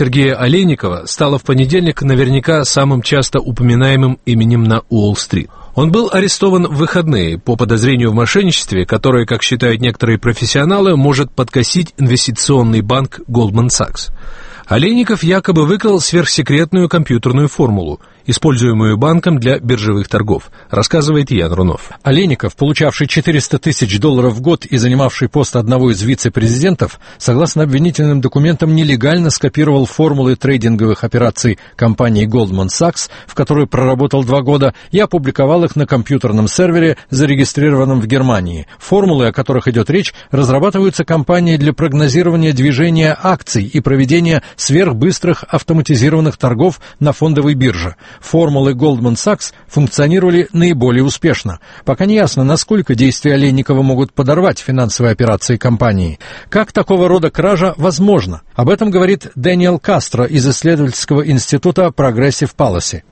Сергея Олейникова стало в понедельник наверняка самым часто упоминаемым именем на Уолл-стрит. Он был арестован в выходные по подозрению в мошенничестве, которое, как считают некоторые профессионалы, может подкосить инвестиционный банк Goldman Sachs. Олейников якобы выкрал сверхсекретную компьютерную формулу, используемую банком для биржевых торгов, рассказывает Ян Рунов. Олейников, получавший $400 тысяч в год и занимавший пост одного из вице-президентов, согласно обвинительным документам, нелегально скопировал формулы трейдинговых операций компании Goldman Sachs, в которой проработал 2 года, и опубликовал их на компьютерном сервере, зарегистрированном в Германии. Формулы, о которых идет речь, разрабатываются компанией для прогнозирования движения акций и проведения сверхбыстрых автоматизированных торгов на фондовой бирже. Формулы Goldman Sachs функционировали наиболее успешно. Пока не ясно, насколько действия Олейникова могут подорвать финансовые операции компании. Как такого рода кража возможна? Об этом говорит Дэниел Кастро из исследовательского института Progressive Policy.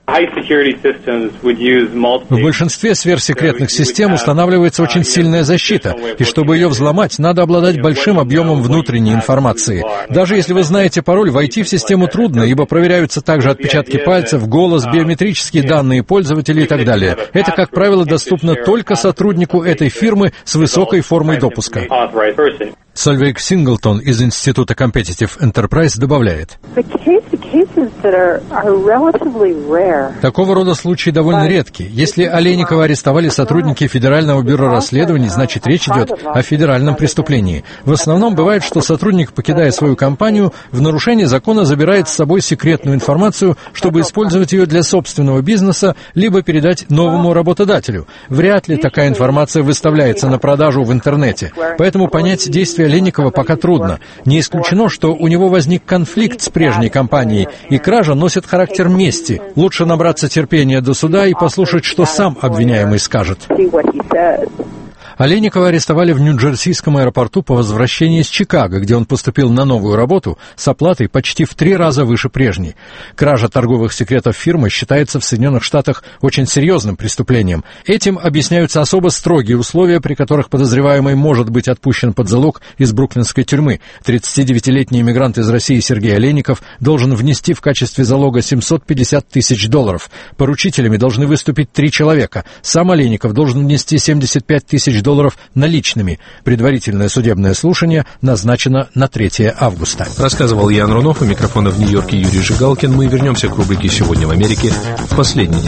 В большинстве сверхсекретных систем устанавливается очень сильная защита, и чтобы ее взломать, надо обладать большим объемом внутренней информации. Даже если вы знаете пароль, войти в систему трудно, ибо проверяются также отпечатки пальцев, голос, биометрические данные пользователей и так далее. Это, как правило, доступно только сотруднику этой фирмы с высокой формой допуска. Сольвейг Синглтон из Института Competitive Enterprise добавляет: такого рода случаи довольно редки. Если Олейникова арестовали сотрудники Федерального бюро расследований, значит, речь идет о федеральном преступлении. В основном бывает, что сотрудник, покидая свою компанию, в нарушение закона забирает с собой секретную информацию, чтобы использовать ее для собственного бизнеса, либо передать новому работодателю. Вряд ли такая информация выставляется на продажу в интернете. Поэтому понять действия Олейникова пока трудно. Не исключено, что у него возник конфликт с прежней компанией, и кража носит характер мести. Лучше набраться терпения до суда и послушать, что сам обвиняемый скажет. Олейникова арестовали в Нью-Джерсийском аэропорту по возвращении из Чикаго, где он поступил на новую работу с оплатой почти в 3 раза выше прежней. Кража торговых секретов фирмы считается в Соединенных Штатах очень серьезным преступлением. Этим объясняются особо строгие условия, при которых подозреваемый может быть отпущен под залог из бруклинской тюрьмы. 39-летний иммигрант из России Сергей Олейников должен внести в качестве залога $750 тысяч. Поручителями должны выступить 3 человека. Сам Олейников должен внести $75 тысяч наличными. Предварительное судебное слушание назначено на 3 августа. Рассказывал Ян Рунов, у микрофона в Нью-Йорке Юрий Жигалкин. Мы вернемся к рубрике «Сегодня в Америке» в последний день